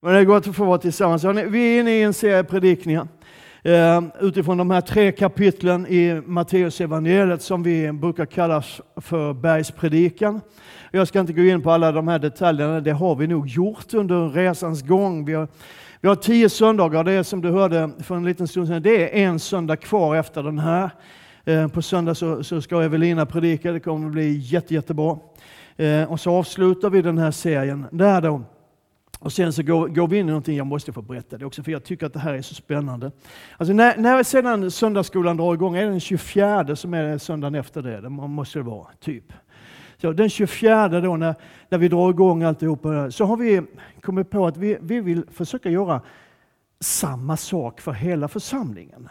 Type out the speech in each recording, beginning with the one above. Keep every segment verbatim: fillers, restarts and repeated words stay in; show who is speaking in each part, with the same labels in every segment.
Speaker 1: Men det är gott att få vara tillsammans. Vi är inne i en serie predikningar eh, utifrån de här tre kapitlen i Matteus evangeliet som vi brukar kalla för bergspredikan. Jag ska inte gå in på alla de här detaljerna, det har vi nog gjort under resans gång. Vi har, vi har tio söndagar, det är som du hörde för en liten stund sedan, det är en söndag kvar efter den här. Eh, på söndag så, så ska Evelina predika, det kommer att bli jätte, jättebra. Eh, och så avslutar vi den här serien där då. Och sen så går, går vi in i någonting jag måste få berätta det också, för jag tycker att det här är så spännande. Alltså när, när sedan söndagsskolan drar igång, är det den tjugofjärde som är söndagen efter det, det måste det vara, typ. Så den tjugofjärde då, när, när vi drar igång alltihopa, så har vi kommit på att vi, vi vill försöka göra samma sak för hela församlingen.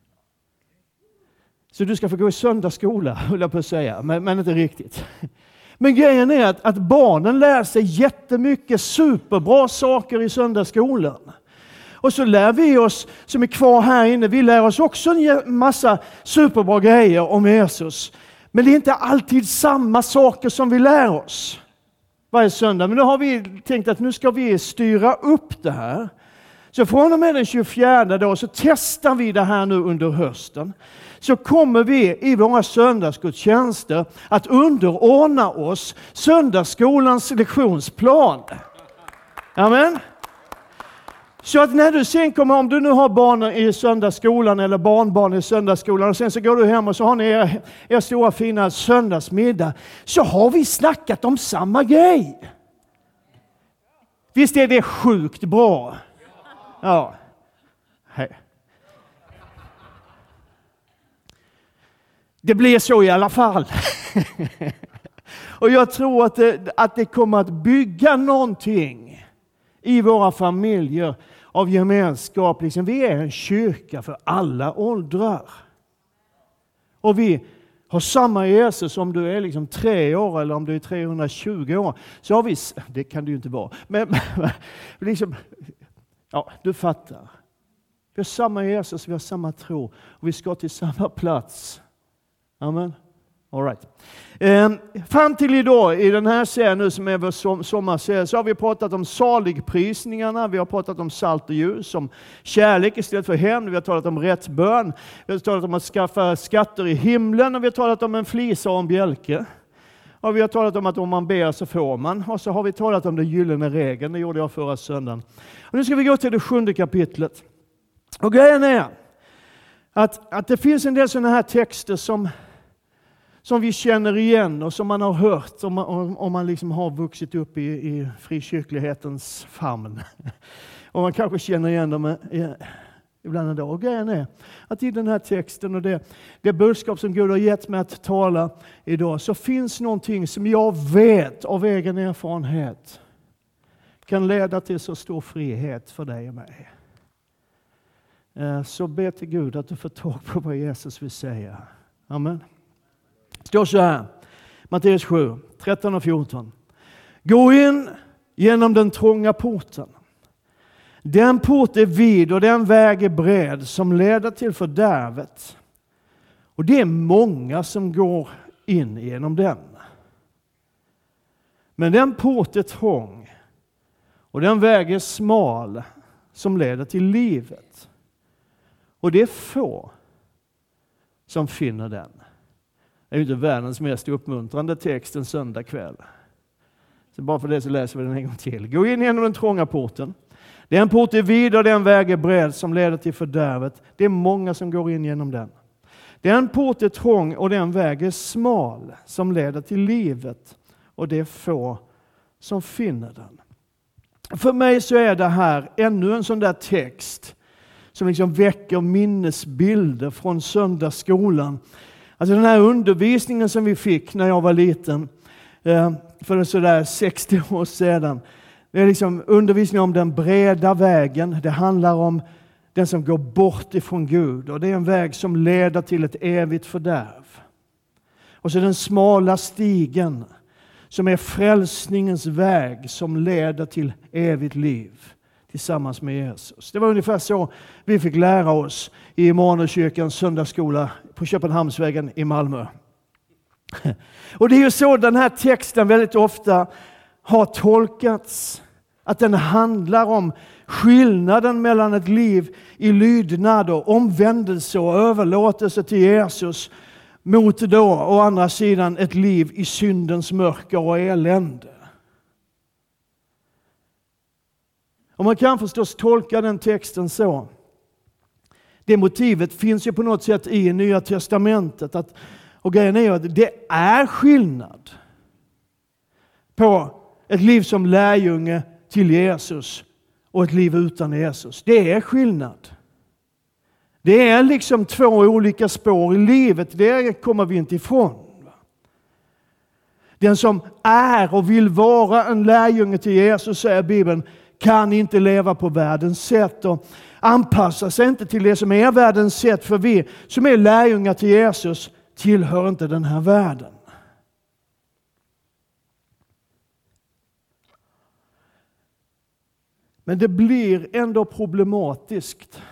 Speaker 1: Så du ska få gå i söndagsskola, höll jag på att säga, men, men inte riktigt. Men grejen är att, att barnen lär sig jättemycket superbra saker i söndagsskolan. Och så lär vi oss som är kvar här inne, vi lär oss också en massa superbra grejer om Jesus. Men det är inte alltid samma saker som vi lär oss varje söndag. Men nu har vi tänkt att nu ska vi styra upp det här. Så från och med den tjugofjärde då så testar vi det här nu under hösten. Så kommer vi i våra söndagsgudstjänster att underordna oss söndagsskolans lektionsplan. Amen. Så att när du sen kommer, om du nu har barn i söndagsskolan eller barnbarn i söndagsskolan och sen så går du hem och så har ni er, er stora fina söndagsmiddag, så har vi snackat om samma grej. Visst är det sjukt bra? Ja. Hej. Det blir så i alla fall. Och jag tror att det, att det kommer att bygga någonting i våra familjer av gemenskap. Liksom, vi är en kyrka för alla åldrar. Och vi har samma Jesus om du är liksom tre år eller om du är trehundratjugo år. Så har vi, det kan det ju inte vara. Men liksom, ja, du fattar. Vi har samma Jesus, vi har samma tro. Och vi ska till samma plats. Amen. All right. Eh, fram till idag i den här serien nu som är vår som, sommarserie så har vi pratat om saligprisningarna, vi har pratat om salt och ljus, om kärlek istället för hämnd, vi har talat om rätt bön, vi har talat om att skaffa skatter i himlen och vi har talat om en flisa och en bjälke. Och vi har talat om att om man ber så får man. Och så har vi talat om den gyllene regeln, det gjorde jag förra söndagen. Och nu ska vi gå till det sjunde kapitlet. Och grejen är att, att det finns en del sådana här texter som Som vi känner igen och som man har hört om man, om man liksom har vuxit upp i, i frikyrklighetens famn. Och man kanske känner igen dem ibland en dag. Och grejen är att i den här texten och det, det budskap som Gud har gett mig att tala idag, så finns någonting som jag vet av egen erfarenhet kan leda till så stor frihet för dig och mig. Så be till Gud att du får tag på vad Jesus vill säga. Amen. Det står så här, Matteus sju, tretton och fjorton. Gå in genom den trånga porten. Den port är vid och den väg är bred som leder till fördärvet. Och det är många som går in genom den. Men den port är trång och den väg är smal som leder till livet. Och det är få som finner den. Det är ju inte världens mest uppmuntrande text en söndag kväll. Så bara för det så läser vi den en gång till. Gå in genom den trånga porten. Den port är vid och den väg är bred som leder till fördärvet. Det är många som går in genom den. Den port är trång och den väg är smal som leder till livet. Och det är få som finner den. För mig så är det här ännu en sån där text som liksom väcker minnesbilder från söndagsskolan. Alltså den här undervisningen som vi fick när jag var liten, för sådär sextio år sedan. Det är liksom undervisning om den breda vägen. Det handlar om den som går bort ifrån Gud. Och det är en väg som leder till ett evigt fördärv. Och så den smala stigen som är frälsningens väg som leder till evigt liv tillsammans med Jesus. Det var ungefär så vi fick lära oss i Immanuelskyrkans söndagsskola på Köpenhamnsvägen i Malmö. Och det är ju så den här texten väldigt ofta har tolkats. Att den handlar om skillnaden mellan ett liv i lydnad och omvändelse och överlåtelse till Jesus mot då å andra sidan ett liv i syndens mörker och elände. Och man kan förstås tolka den texten så. Det motivet finns ju på något sätt i Nya Testamentet. Att, och grejen är att det är skillnad på ett liv som lärjunge till Jesus och ett liv utan Jesus. Det är skillnad. Det är liksom två olika spår i livet. Det kommer vi inte ifrån. Den som är och vill vara en lärjunge till Jesus, säger Bibeln, kan inte leva på världens sätt och anpassa sig inte till det som är världens sätt. För vi som är lärjungar till Jesus tillhör inte den här världen. Men det blir ändå problematiskt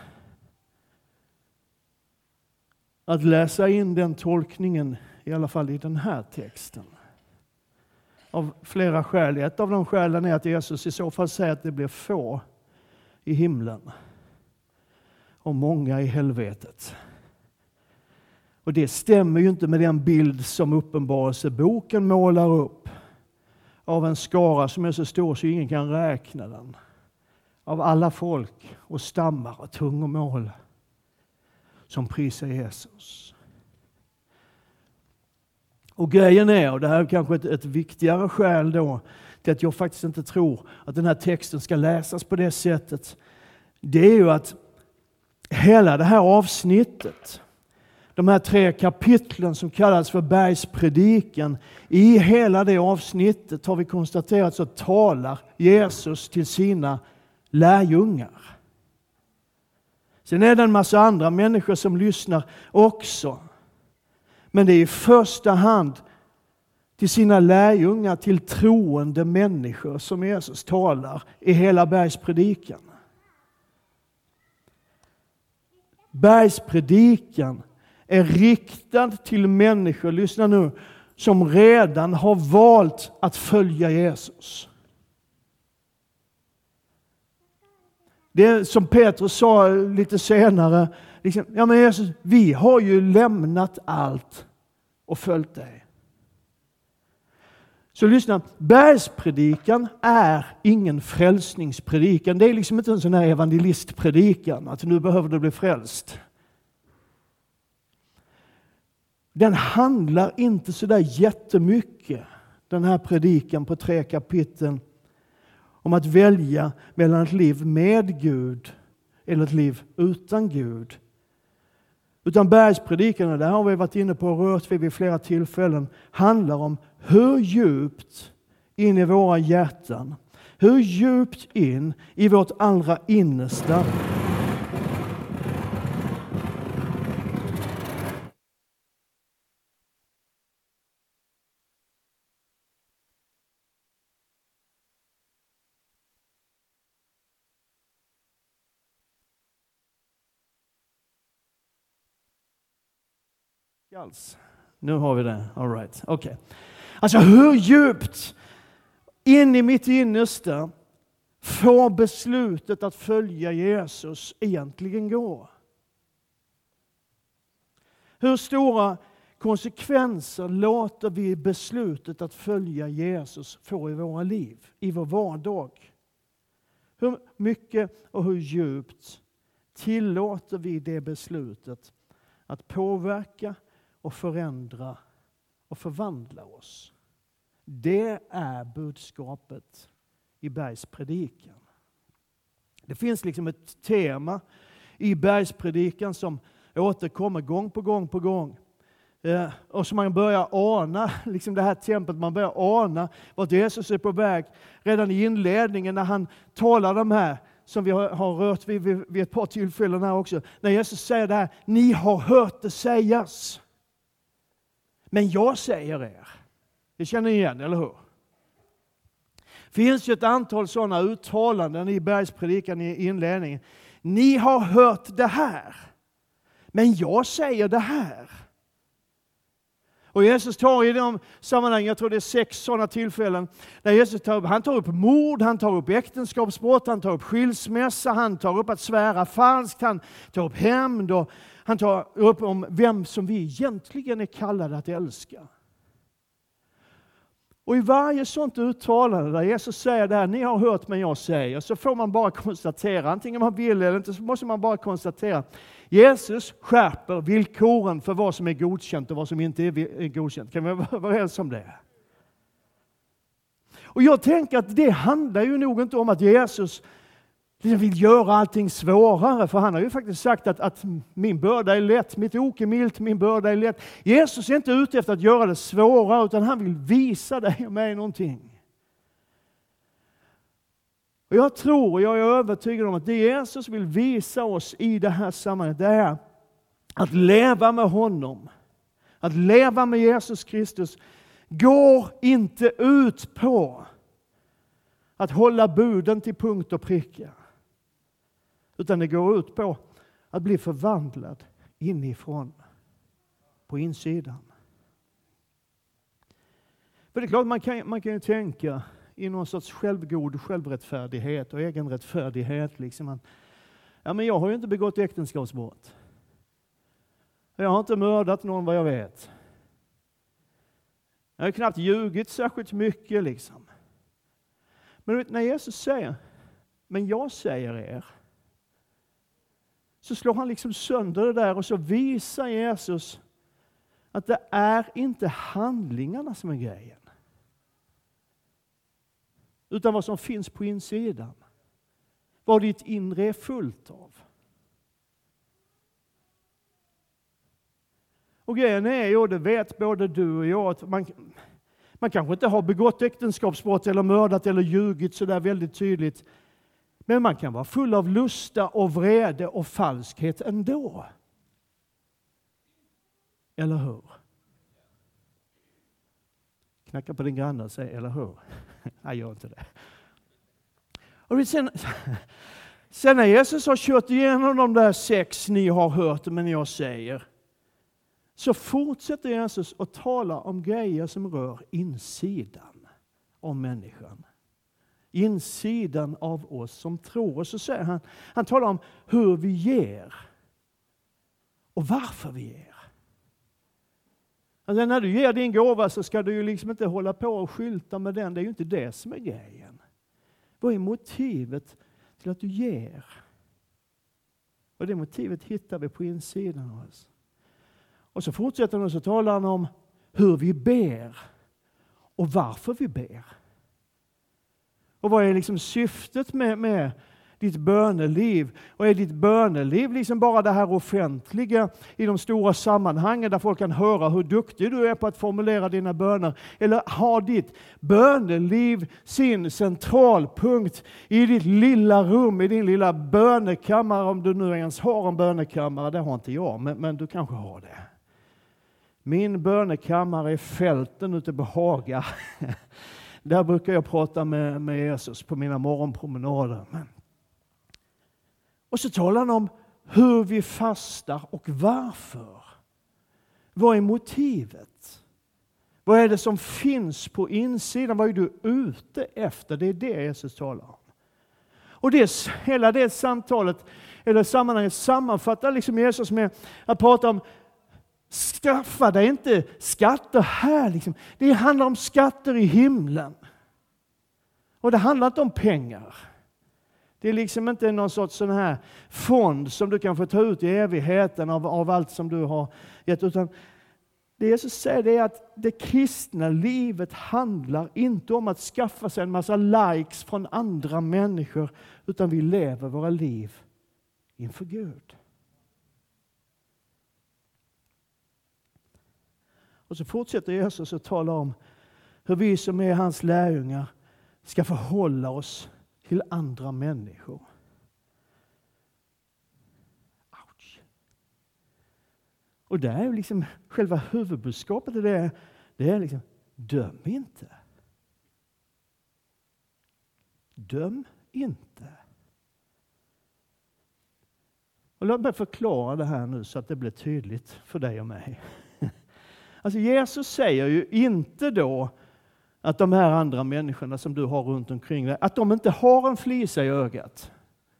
Speaker 1: att läsa in den tolkningen, i alla fall i den här texten. Av flera skäl. Ett av de skälen är att Jesus i så fall säger att det blir få i himlen och många i helvetet. Och det stämmer ju inte med den bild som Uppenbarelseboken målar upp av en skara som är så stor så ingen kan räkna den. Av alla folk och stammar och tungomål som prisar Jesus. Och grejen är, och det här är kanske ett, ett viktigare skäl då, till att jag faktiskt inte tror att den här texten ska läsas på det sättet. Det är ju att hela det här avsnittet, de här tre kapitlen som kallas för bergspredikan, i hela det avsnittet har vi konstaterat så talar Jesus till sina lärjungar. Sen är det en massa andra människor som lyssnar också. Men det är i första hand till sina lärjungar, till troende människor som Jesus talar i hela bergspredikan. Bergspredikan är riktad till människor, lyssna nu, som redan har valt att följa Jesus. Det är som Petrus sa lite senare, liksom, ja men Jesus, vi har ju lämnat allt och följt dig. Så lyssna, bergspredikan är ingen frälsningspredikan. Det är liksom inte en sån här evangelistpredikan, att nu behöver du bli frälst. Den handlar inte så där jättemycket, den här predikan på tre kapitel, om att välja mellan ett liv med Gud eller ett liv utan Gud. Utan bergspredikan, där har vi varit inne på och rört vid vid flera tillfällen, handlar om hur djupt in i våra hjärtan, hur djupt in i vårt allra innersta alls. Nu har vi det. All right. Okej. Okay. Alltså hur djupt in i mitt innersta får beslutet att följa Jesus egentligen gå? Hur stora konsekvenser låter vi beslutet att följa Jesus få i våra liv, i vår vardag? Hur mycket och hur djupt tillåter vi det beslutet att påverka och förändra och förvandla oss? Det är budskapet i bergspredikan. Det finns liksom ett tema i bergspredikan som återkommer gång på gång på gång. Eh, och som man börjar ana, liksom det här templet, man börjar ana vart Jesus är på väg. Redan i inledningen när han talar de här, som vi har, har rört vid, vid, vid ett par tillfällen här också. När Jesus säger det här, ni har hört det sägas. Men jag säger er. Det känner ni igen, eller hur? Det finns ju ett antal sådana uttalanden i bergspredikan i inledningen. Ni har hört det här. Men jag säger det här. Och Jesus tar i de sammanhang, jag tror det är sex sådana tillfällen, där Jesus tar upp, han tar upp mord, han tar upp äktenskapsbrott, han tar upp skilsmässa, han tar upp att svära falskt, han tar upp hämnd och han tar upp om vem som vi egentligen är kallade att älska. Och i varje sånt uttalande där Jesus säger det här, ni har hört men jag säger, så får man bara konstatera, antingen man vill eller inte, så måste man bara konstatera, Jesus skärper villkoren för vad som är godkänt och vad som inte är godkänt. Kan vi vara överens om det? Och jag tänker att det handlar ju nog inte om att Jesus vill göra allting svårare, för han har ju faktiskt sagt att, att min börda är lätt, mitt ok är milt, min börda är lätt. Jesus är inte ute efter att göra det svårare, utan han vill visa dig och mig någonting. Och jag tror och jag är övertygad om att det Jesus vill visa oss i det här sammanhanget, det är att leva med honom. Att leva med Jesus Kristus går inte ut på att hålla buden till punkt och pricka. Utan det går ut på att bli förvandlad inifrån, på insidan. För det är klart, man kan, man kan ju tänka i någon sorts självgod självrättfärdighet och egenrättfärdighet. Liksom att, ja, men jag har ju inte begått äktenskapsbrott. Jag har inte mördat någon vad jag vet. Jag har knappt ljugit särskilt mycket. Liksom. Men när Jesus säger, men jag säger er, så slår han liksom sönder det där och så visar Jesus att det är inte handlingarna som är grejen. Utan vad som finns på insidan. Vad ditt inre är fullt av. Och grejen är ju, och det vet både du och jag, att man, man kanske inte har begått äktenskapsbrott eller mördat eller ljugit så där väldigt tydligt. Men man kan vara full av lusta och vrede och falskhet ändå. Eller hur? Knacka på din granne och säg, eller hur? Nej, gör inte det. Och sen, sen när Jesus har kört igenom de där sex ni har hört men jag säger, så fortsätter Jesus att tala om grejer som rör insidan om människan. Insidan av oss som tror. Och så säger han, han talar om hur vi ger och varför vi ger. Alltså när du ger din gåva så ska du ju liksom inte hålla på och skylta med den. Det är ju inte det som är grejen. Vad är motivet till att du ger? Och det motivet hittar vi på insidan av oss. Och så fortsätter han och så talar han om hur vi ber och varför vi ber. Och vad är liksom syftet med, med ditt böneliv? Och är ditt böneliv liksom bara det här offentliga i de stora sammanhangen där folk kan höra hur duktig du är på att formulera dina böner? Eller har ditt böneliv sin centralpunkt i ditt lilla rum, i din lilla bönekammare, om du nu ens har en bönekammare? Det har inte jag, men, men du kanske har det. Min bönekammare är fälten ute på Haga. Där brukar jag prata med, med Jesus på mina morgonpromenader. Men. Och så talar han om hur vi fastar och varför. Vad är motivet? Vad är det som finns på insidan? Vad är du ute efter? Det är det Jesus talar om. Och det, hela det samtalet, eller sammanhanget sammanfattar liksom Jesus med att prata om skaffa dig inte skatter här. Liksom. Det handlar om skatter i himlen. Och det handlar inte om pengar. Det är liksom inte någon sorts sån här fond som du kan få ta ut i evigheten av, av allt som du har gett. Utan det Jesus säger är att det kristna livet handlar inte om att skaffa sig en massa likes från andra människor. Utan vi lever våra liv inför Gud. Och så fortsätter Jesus att tala om hur vi som är hans lärjungar ska förhålla oss till andra människor. Ouch. Och det är liksom själva huvudbudskapet. Det är, det är liksom, döm inte. Döm inte. Och låt mig förklara det här nu så att det blir tydligt för dig och mig. Alltså Jesus säger ju inte då att de här andra människorna som du har runt omkring dig, att de inte har en flisa i ögat.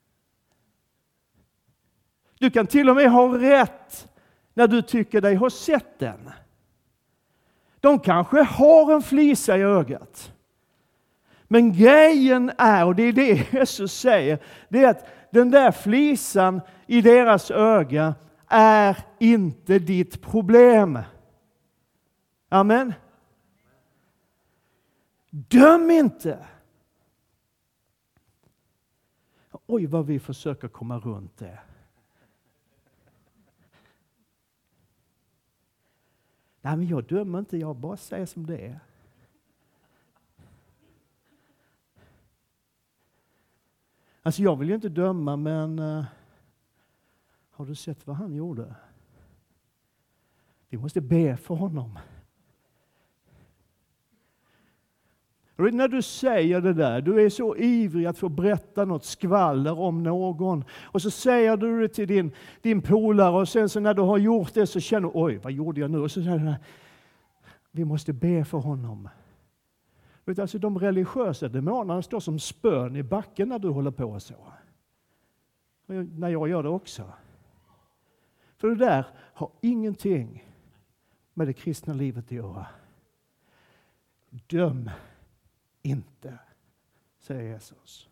Speaker 1: Du kan till och med ha rätt när du tycker dig ha sett den. De kanske har en flisa i ögat. Men grejen är, och det är det Jesus säger, det är att den där flisan i deras öga är inte ditt problem. Amen. Döm inte. Oj, vad vi försöker komma runt det. Nej, men jag dömer inte, jag bara säger som det är. Alltså jag vill ju inte döma, men uh, har du sett vad han gjorde? Vi måste be för honom. Och när du säger det där, du är så ivrig att få berätta något skvaller om någon. Och så säger du det till din, din polare och sen så när du har gjort det så känner du, oj, vad gjorde jag nu? Och så säger du, vi måste be för honom. Vet du, alltså de religiösa demonerna står som spön i backen när du håller på så. Och när jag gör det också. För det där har ingenting med det kristna livet att göra. Döm inte, säger Jesus.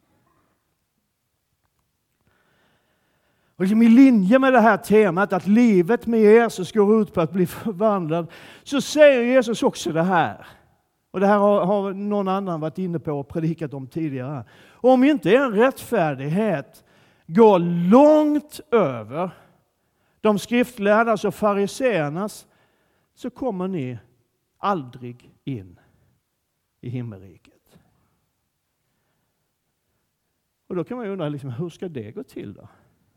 Speaker 1: Och i linje med det här temat att livet med Jesus går ut på att bli förvandlad, så säger Jesus också det här. Och det här har, har någon annan varit inne på och predikat om tidigare. Om inte en rättfärdighet går långt över de skriftlärdas och fariseernas, så kommer ni aldrig in i himmelriket. Och då kan man ju undra, liksom, hur ska det gå till då?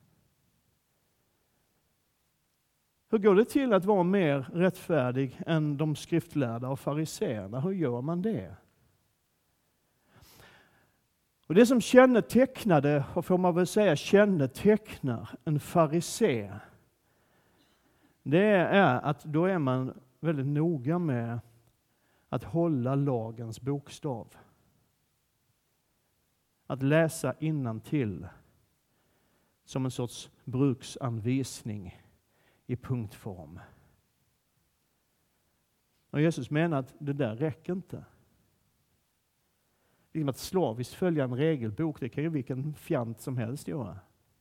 Speaker 1: Hur går det till att vara mer rättfärdig än de skriftlärda och fariseerna? Hur gör man det? Och det som kännetecknade, och får man väl säga kännetecknar en farisé, det är att då är man väldigt noga med att hålla lagens bokstav. Att läsa innantill som en sorts bruksanvisning i punktform. Och Jesus menar att det där räcker inte. Liksom att slaviskt följa en regelbok, det kan ju vilken fjant som helst göra.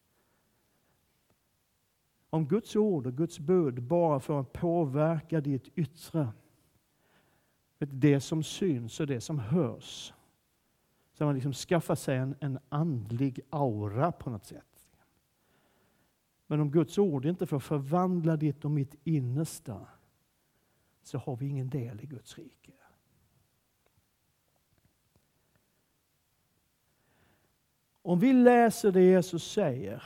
Speaker 1: Om Guds ord och Guds bud bara får påverka ditt yttre, det som syns och det som hörs, så man liksom skaffar sig en, en andlig aura på något sätt. Men om Guds ord inte får förvandla ditt och mitt innersta, så har vi ingen del i Guds rike. Om vi läser det Jesus säger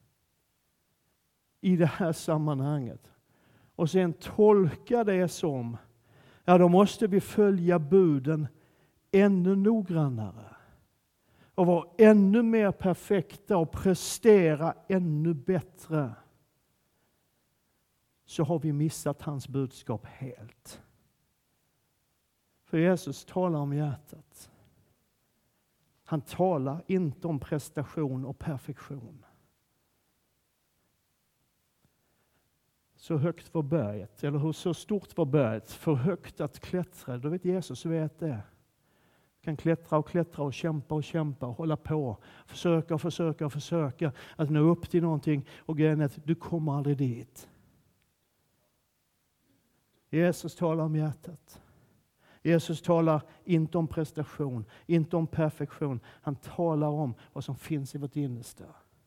Speaker 1: i det här sammanhanget och sen tolkar det som, ja, då måste vi följa buden ännu noggrannare och vara ännu mer perfekta och prestera ännu bättre, så har vi missat hans budskap helt. För Jesus talar om hjärtat. Han talar inte om prestation och perfektion. Så högt var berget, eller hur så stort var berget, för högt att klättra. Då vet Jesus vet det. Kan klättra och klättra och kämpa och kämpa och hålla på. Försöka och försöka och försöka att nå upp till någonting. Och grejen är att du kommer aldrig dit. Jesus talar om hjärtat. Jesus talar inte om prestation, inte om perfektion. Han talar om vad som finns i vårt innersta.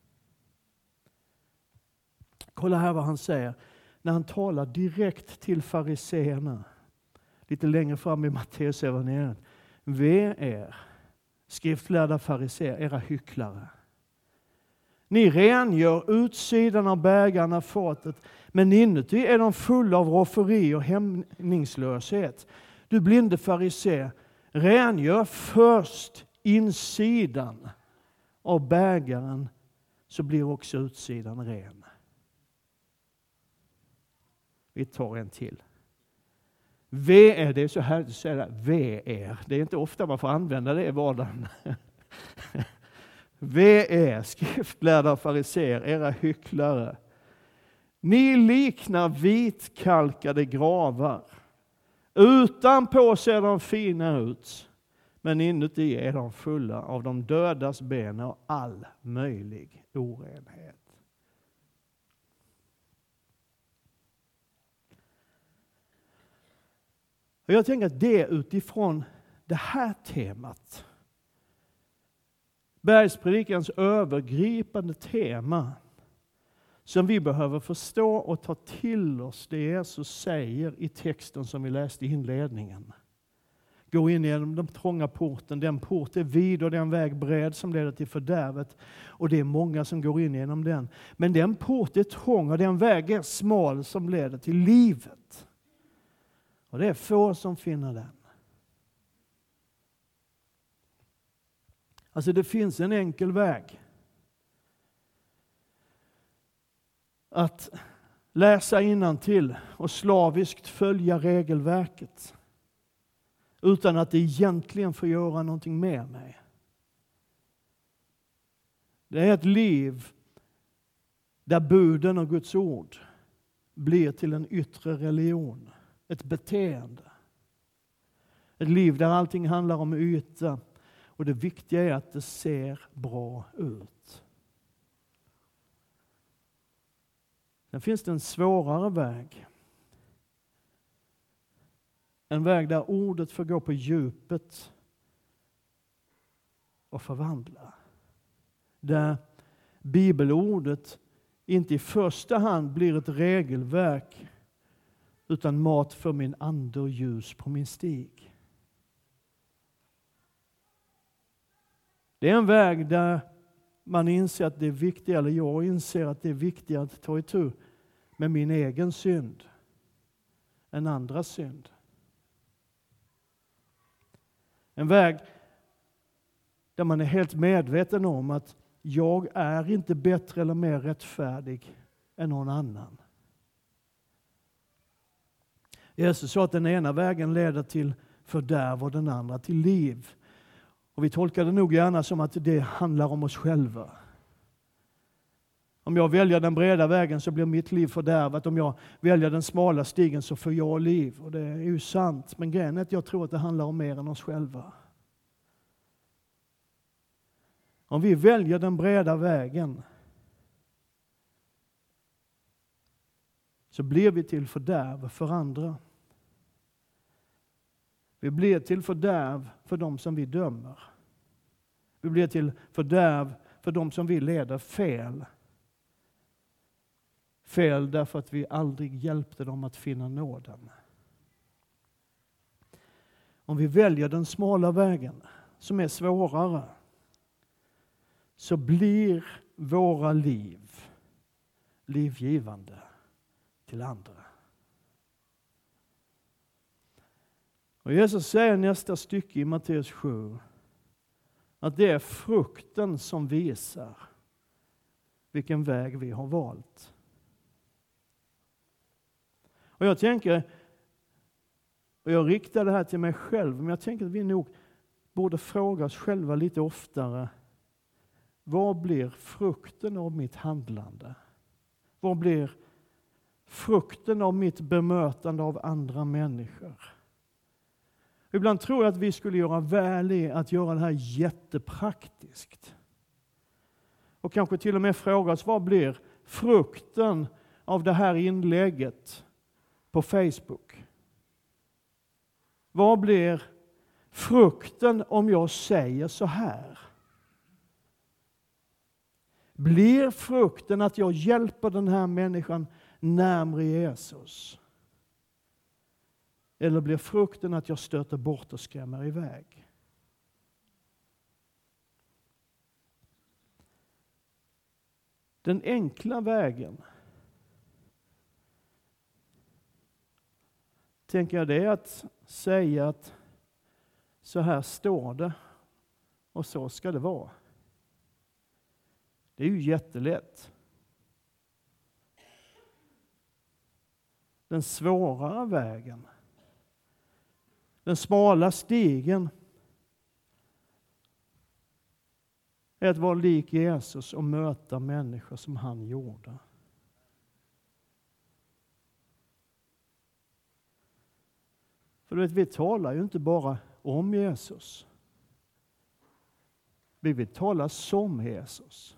Speaker 1: Kolla här vad han säger. När han talar direkt till fariseerna. Lite längre fram i Matteus evangeliet. Ve er, skriftlärda fariseer, era hycklare. Ni rengör utsidan av bägarna, fatet, men inuti är de fulla av rofferi och hämningslöshet. Du blinde farisé, rengör först insidan av bägaren, så blir också utsidan ren. Vi tar en till. Ve är, det är så här att säga, ve er. Det är inte ofta man får använda det i vardagen. Ve er, skriftlärda och fariseer, era hycklare. Ni liknar vitkalkade gravar. Utanpå ser de fina ut, men inuti är de fulla av de dödas ben och all möjlig orenhet. Och jag tänker att det är utifrån det här temat, Bergspredikans övergripande tema, som vi behöver förstå och ta till oss det Jesus säger i texten som vi läste i inledningen. Gå in genom den trånga porten, den port är vid och den väg bred som leder till fördärvet. Och det är många som går in genom den. Men den port är trång och den väg är smal som leder till livet. Och det är få som finner den. Alltså det finns en enkel väg. Att läsa innantill och slaviskt följa regelverket. Utan att det egentligen får göra någonting med mig. Det är ett liv där buden och Guds ord blir till en yttre religion. Ett beteende. Ett liv där allting handlar om yta. Och det viktiga är att det ser bra ut. Sen finns det en svårare väg. En väg där ordet får gå på djupet och förvandla. Där bibelordet inte i första hand blir ett regelverk utan mat för min ande och ljus på min stig. Det är en väg där man inser att det är viktigt, eller jag inser att det är viktigt att ta itu med min egen synd än andras synd. En väg där man är helt medveten om att jag är inte bättre eller mer rättfärdig än någon annan. Jesus sa att den ena vägen leder till fördärv och den andra till liv. Och vi tolkar det nog gärna som att det handlar om oss själva. Om jag väljer den breda vägen så blir mitt liv fördärvat. Om jag väljer den smala stigen så får jag liv. Och det är ju sant. Men grejen är att jag tror att det handlar om mer än oss själva. Om vi väljer den breda vägen så blir vi till fördärv för andra. Vi blir till fördärv för dem som vi dömer. Vi blir till fördärv för dem som vi leder fel. Fel därför att vi aldrig hjälpte dem att finna nåden. Om vi väljer den smala vägen som är svårare så blir våra liv livgivande till andra. Och Jesus säger i nästa stycke i Matteus sju att det är frukten som visar vilken väg vi har valt. Och jag tänker, och jag riktar det här till mig själv, men jag tänker att vi nog borde fråga oss själva lite oftare. Vad blir frukten av mitt handlande? Vad blir frukten av mitt bemötande av andra människor? Ibland tror jag att vi skulle göra väl i att göra det här jättepraktiskt. Och kanske till och med fråga oss, vad blir frukten av det här inlägget på Facebook? Vad blir frukten om jag säger så här? Blir frukten att jag hjälper den här människan närmare Jesus? Eller blir frukten att jag stöter bort och skrämmer iväg? Den enkla vägen, tänker jag, det är att säga att så här står det och så ska det vara. Det är ju jättelätt. Den svårare vägen Den smala stigen är att vara lik Jesus och möta människor som han gjorde. För du vet, vi talar ju inte bara om Jesus. Vi vill tala som Jesus.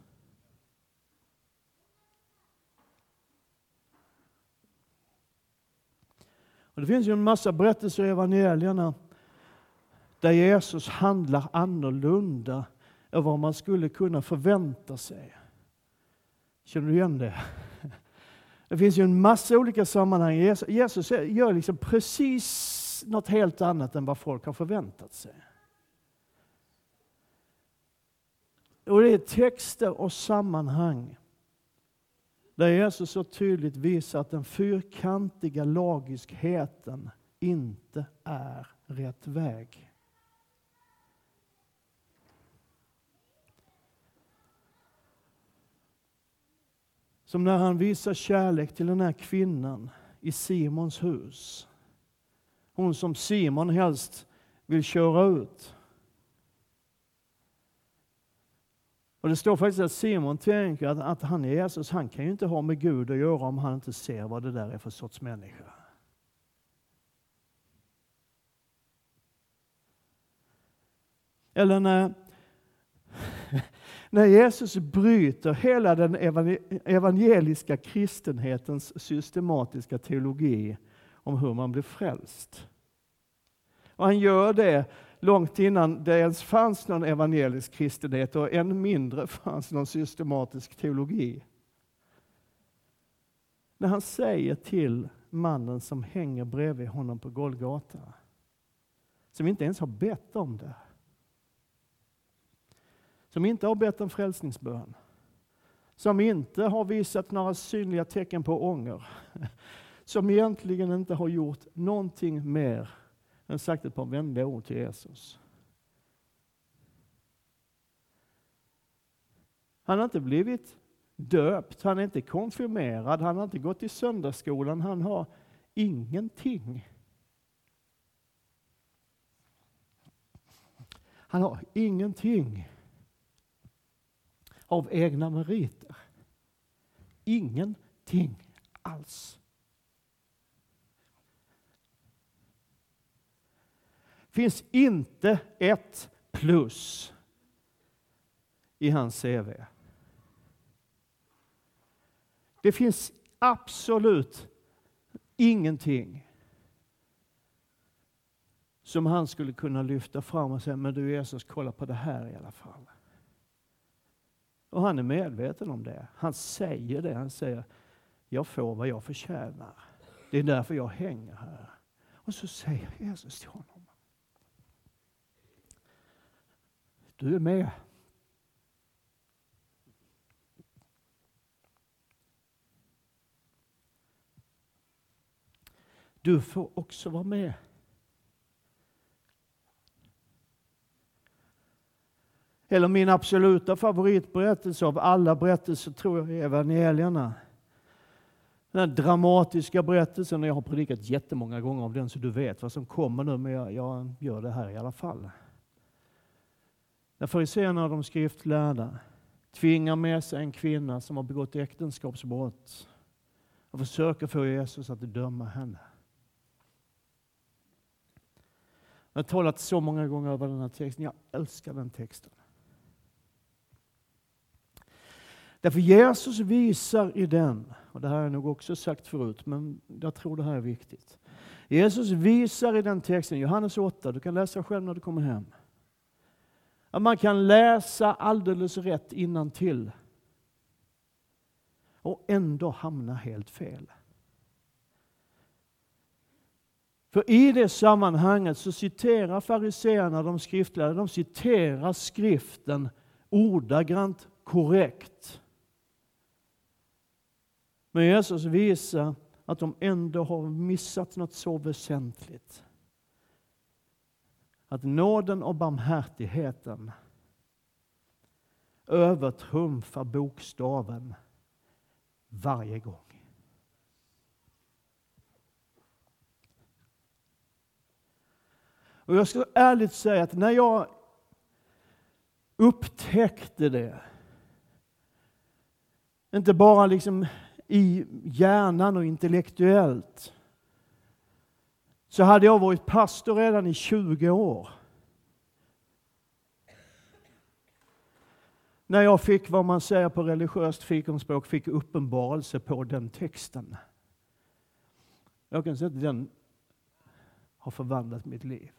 Speaker 1: Och det finns ju en massa berättelser i evangelierna där Jesus handlar annorlunda än vad man skulle kunna förvänta sig. Känner du igen det? Det finns ju en massa olika sammanhang. Jesus gör liksom precis något helt annat än vad folk har förväntat sig. Och det är texter och sammanhang där Jesus så tydligt visar att den fyrkantiga lagiskheten inte är rätt väg. Som när han visar kärlek till den här kvinnan i Simons hus. Hon som Simon helst vill köra ut. Och det står faktiskt att Simon tänker att, att han är Jesus, han kan ju inte ha med Gud att göra om han inte ser vad det där är för sorts människa. Eller när, när Jesus bryter hela den evangeliska kristenhetens systematiska teologi om hur man blir frälst. Och han gör det långt innan det ens fanns någon evangelisk kristenhet och än mindre fanns någon systematisk teologi. När han säger till mannen som hänger bredvid honom på Golgata, som inte ens har bett om det, som inte har bett om frälsningsbön, som inte har visat några synliga tecken på ånger, som egentligen inte har gjort någonting mer än sagt ett par vänliga ord till Jesus. Han har inte blivit döpt, han är inte konfirmerad, han har inte gått i söndagsskolan, han har ingenting. Han har ingenting av egna meriter. Ingenting alls. Finns inte ett plus i hans C V. Det finns absolut ingenting som han skulle kunna lyfta fram och säga, men du Jesus, kolla på det här i alla fall. Och han är medveten om det. Han säger det. Han säger, jag får vad jag förtjänar. Det är därför jag hänger här. Och så säger Jesus till honom, du är med. Du får också vara med. Eller min absoluta favoritberättelse av alla berättelser tror jag är evangelierna. Den här dramatiska berättelsen, jag har predikat jättemånga gånger om den så du vet vad som kommer nu, men jag, jag gör det här i alla fall. När fariséerna och de skriftlärda tvingar med sig en kvinna som har begått äktenskapsbrott och försöker få Jesus att döma henne. Jag har talat så många gånger över den här texten. Jag älskar den texten. Därför Jesus visar i den, och det här har jag nog också sagt förut, men jag tror det här är viktigt. Jesus visar i den texten, Johannes åtta, du kan läsa själv när du kommer hem. Att man kan läsa alldeles rätt innantill och ändå hamna helt fel. För i det sammanhanget så citerar fariséerna de skriftlärda, de citerar skriften ordagrant korrekt. Men Jesus visar att de ändå har missat något så väsentligt. Att nåden och barmhärtigheten övertrumfar bokstaven varje gång. Och jag ska ärligt säga att när jag upptäckte det, inte bara liksom i hjärnan och intellektuellt, så hade jag varit pastor redan i tjugo år. När jag fick, vad man säger på religiöst fikonspråk, fick uppenbarelse på den texten. Jag kan säga att den har förvandlat mitt liv.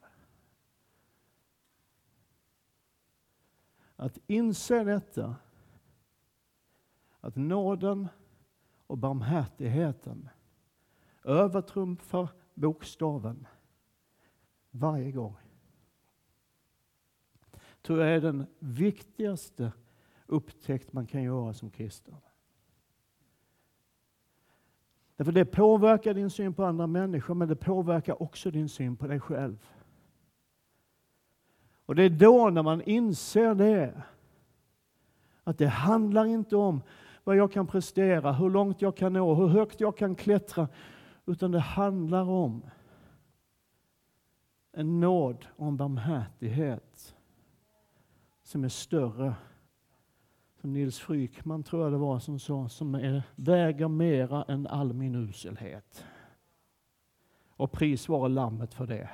Speaker 1: Att inse detta, att nåden och barmhärtigheten övertrumfar bokstaven varje gång, tror jag är den viktigaste upptäckt man kan göra som kristen. Därför det påverkar din syn på andra människor, men det påverkar också din syn på dig själv. Och det är då när man inser det, att det handlar inte om vad jag kan prestera, hur långt jag kan nå, hur högt jag kan klättra, utan det handlar om en nåd och en barmhärtighet som är större. Som Nils Frykman, tror jag det var, som sa, som är, väger mera än all min uselhet. Och pris vare lammet för det.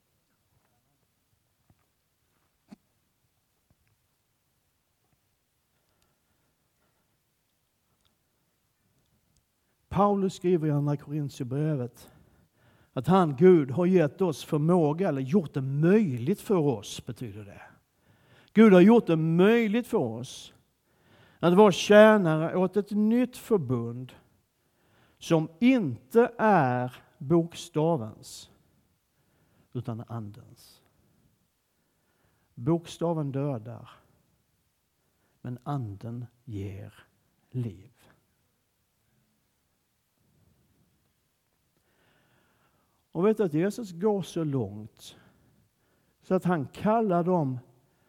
Speaker 1: Paulus skriver i andra Korintierbrevet att han, Gud, har gett oss förmåga, eller gjort det möjligt för oss, betyder det. Gud har gjort det möjligt för oss att vara tjänare åt ett nytt förbund som inte är bokstavens utan andens. Bokstaven dödar, men anden ger liv. Och vet du att Jesus går så långt så att han kallar dem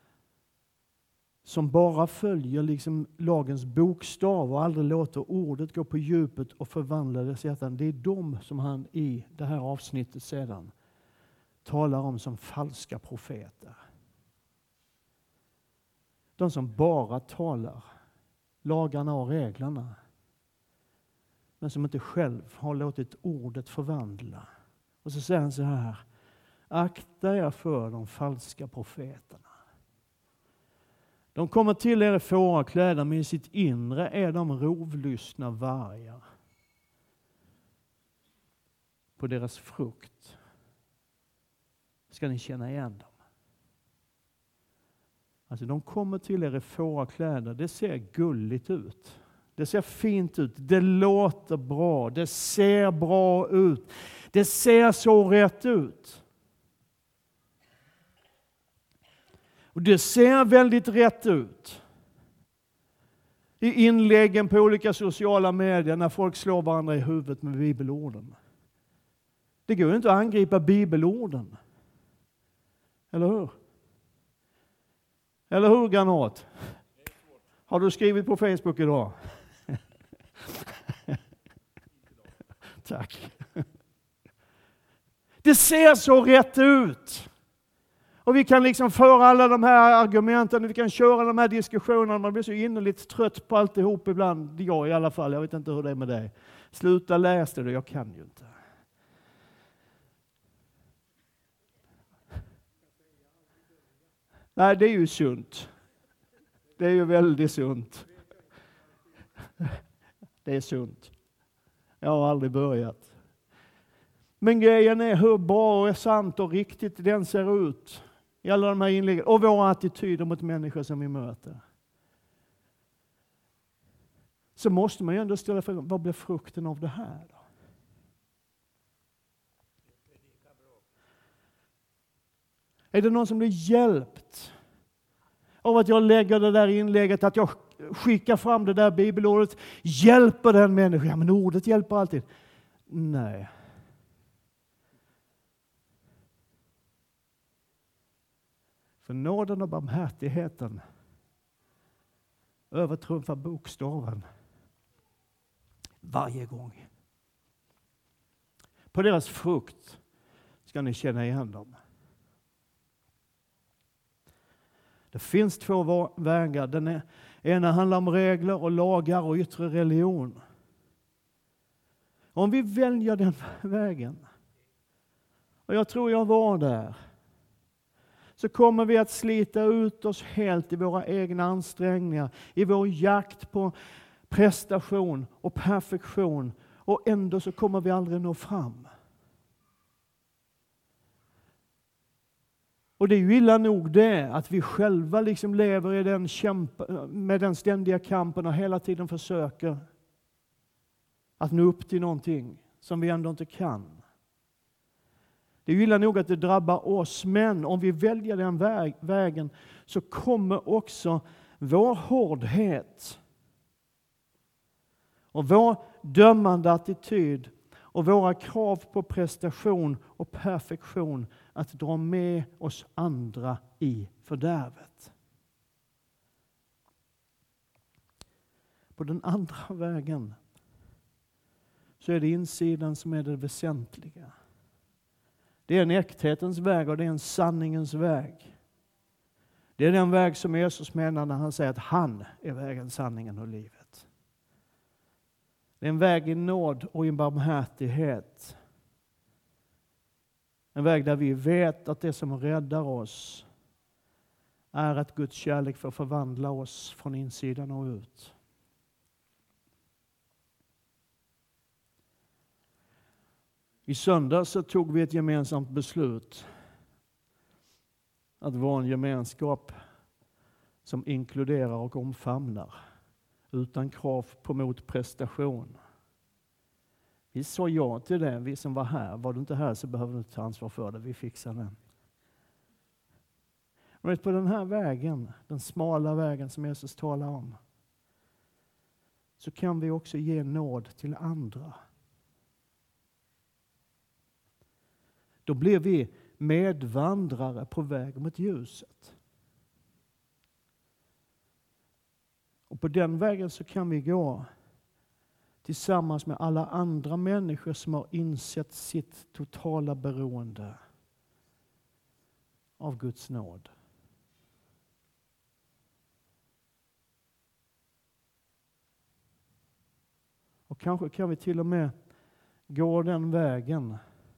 Speaker 1: som bara följer liksom lagens bokstav och aldrig låter ordet gå på djupet och förvandla dess hjärtan. Det är de som han i det här avsnittet sedan talar om som falska profeter. De som bara talar lagarna och reglerna, men som inte själv har låtit ordet förvandla. Och så säger han så här: akta er för de falska profeterna. De kommer till er i fårakläder, men i sitt inre är de rovlystna vargar. På deras frukt ska ni känna igen dem. Alltså de kommer till er i fårakläder, det ser gulligt ut. Det ser fint ut, det låter bra, det ser bra ut. Det ser så rätt ut. Och det ser väldigt rätt ut. I inläggen på olika sociala medier när folk slår varandra i huvudet med bibelorden. Det går ju inte att angripa bibelorden. Eller hur? Eller hur, Granat? Har du skrivit på Facebook idag? Tack. Det ser så rätt ut. Och vi kan liksom föra alla de här argumenten, vi kan köra de här diskussionerna. Man blir så innerligt trött på alltihop ibland. Jag i alla fall, jag vet inte hur det är med dig. Sluta läsa det, jag kan ju inte. Nej, det är ju sunt. Det är ju väldigt sunt. Det är sunt. Jag har aldrig börjat. Men grejen är hur bra och sant och riktigt den ser ut i alla de här inläggen. Och våra attityder mot människor som vi möter. Så måste man ju ändå ställa frågan, vad blir frukten av det här då? Är det någon som blir hjälpt av att jag lägger det där inlägget, att jag skickar fram det där bibelordet? Hjälper den människan? Ja, men ordet hjälper alltid. Nej. För nåden och barmhärtigheten övertrumfar bokstaven varje gång. På deras frukt ska ni känna igen dem. Det finns två va- vägar. Den är, ena handlar om regler och lagar och yttre religion. Om vi väljer den vägen, och jag tror jag var där, så kommer vi att slita ut oss helt i våra egna ansträngningar, i vår jakt på prestation och perfektion, och ändå så kommer vi aldrig nå fram. Och det är ju illa nog det, att vi själva liksom lever i den kämp- med den ständiga kampen och hela tiden försöker att nå upp till någonting som vi ändå inte kan. Det är ju illa nog att det drabbar oss, men om vi väljer den väg, vägen så kommer också vår hårdhet och vår dömande attityd och våra krav på prestation och perfektion att dra med oss andra i fördärvet. På den andra vägen så är det insidan som är det väsentliga. Det är en äkthetens väg och det är en sanningens väg. Det är den väg som Jesus menar när han säger att han är vägen, sanningen och livet. Det är en väg i nåd och i barmhärtighet. En väg där vi vet att det som räddar oss är att Guds kärlek får förvandla oss från insidan och ut. I söndag så tog vi ett gemensamt beslut att vara en gemenskap som inkluderar och omfamnar utan krav på motprestation. Vi sa ja till det, vi som var här. Var du inte här så behöver du inte ta ansvar för det, vi fixar det. Men på den här vägen, den smala vägen som Jesus talar om, så kan vi också ge nåd till andra. Då blir vi medvandrare på väg mot ljuset. Och på den vägen så kan vi gå tillsammans med alla andra människor som har insett sitt totala beroende av Guds nåd. Och kanske kan vi till och med gå den vägen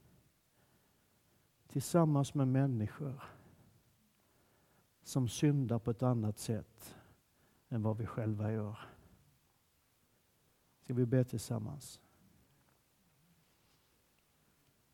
Speaker 1: tillsammans med människor som syndar på ett annat sätt än vad vi själva gör. Ska vi be tillsammans?